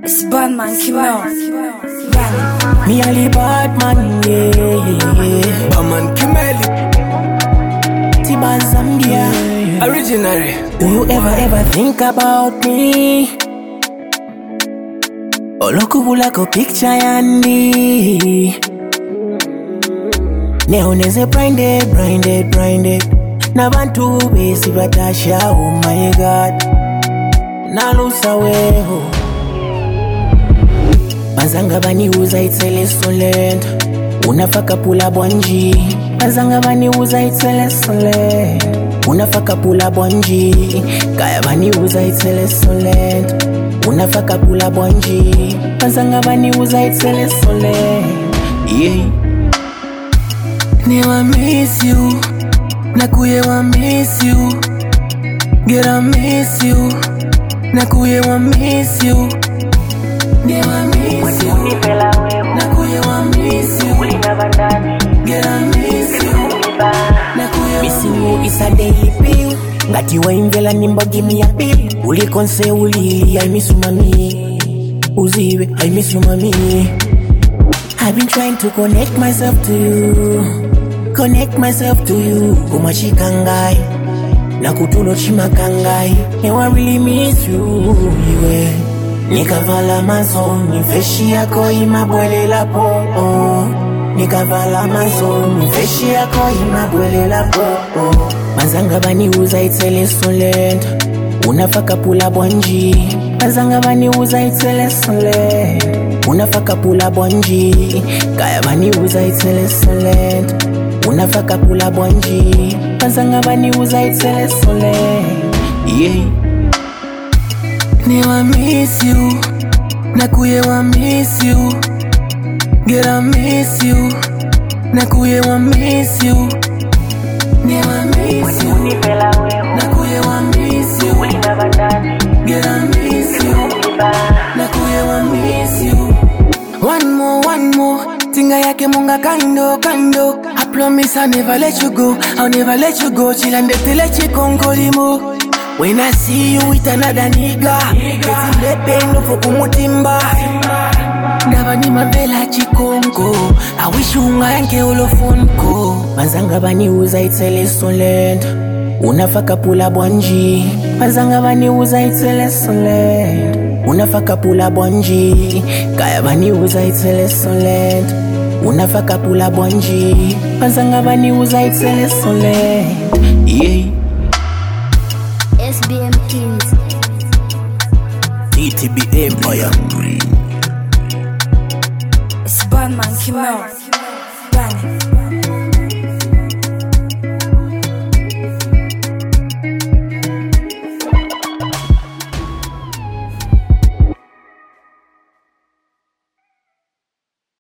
It's Batman Kimel. Me only Batman, yeah. Batman Kimel. Tiba Zambia. Originary. Do you ever think about me? Olokubula ko picture yandi. Neoneze blinded. Nabantu besi batasha, oh my God. Nalusa weho. Bazanga bani uza itele solent. Unafaka pula bwanji. Bazanga bani uza itele solent. Unafaka pula bwanji. Kaya bani uza itele solent. Unafaka pula bwanji. Bazanga bani uza itele solent. Yeah. Never miss you. Nakuye wa miss you. Get I miss you. Nakuye wa miss you. Never miss you. Nakuye wa miss you. Get I miss you. Missing you is a daily pill. Ngati wa imvela nimba give me a bill. Uli konse uli I miss you mami. Uziwe I miss you mami. I've been trying to connect myself to you. Connect myself to you. Kumachikangai Nakutulo chimakangai. And I really miss you. Yeah. Nikavala mazoni feshi yako imabwelela po. Nikavala mazoni feshi yako imabwelela po. Mazanga bani uza itele solent. Unafaka pula bwanji. Mazanga bani uza itele solent. Unafaka pula bwanji. Kaya bani uza itele solent. Unafaka pula bwanji. Mazanga bani uza itele solent. Yeah. Never miss you. Nakuye wa miss you. Get I miss you. Nakuye wa miss you. Never miss you. Nakuye wa miss you. Get I miss you. Nakuye wa miss you. One more. Tinga yake munga kando. I promise I'll never let you go. I'll never let you go. Chilande tele chikongolimo. When I see you with another nigga, it's lepe no for kumutimba. Never ni mavela chikongo. I wish you ngange olofonko. Mazanga bani uza itele solent. Unafaka pula bwanji. Mazanga bani uza itele solent. Unafaka pula bwanji. Kaya bani uza itele solent. Unafaka pula bwanji. Mazanga bani uza itele solent. Yeah. SBM Kings. TTB Empire. It's Batman Kimel.